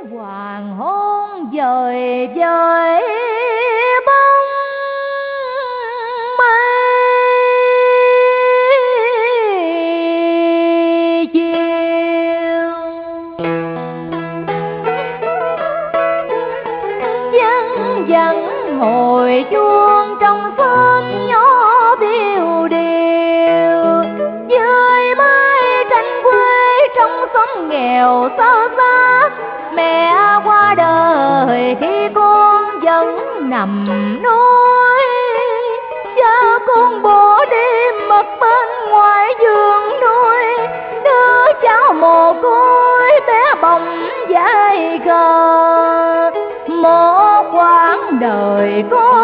hoàng hôn dời dời bóng mây chiều, dân dân hồi chuông trong xóm nhỏ biêu điều, dưới mái tranh quê trong xóm nghèo xơ xác. Mẹ qua đời khi con vẫn nằm nuôi, cha con bỏ đi mất bên ngoài giường nuôi, đứa cháu mồ côi bé bỏng dại khờ. Một quãng đời con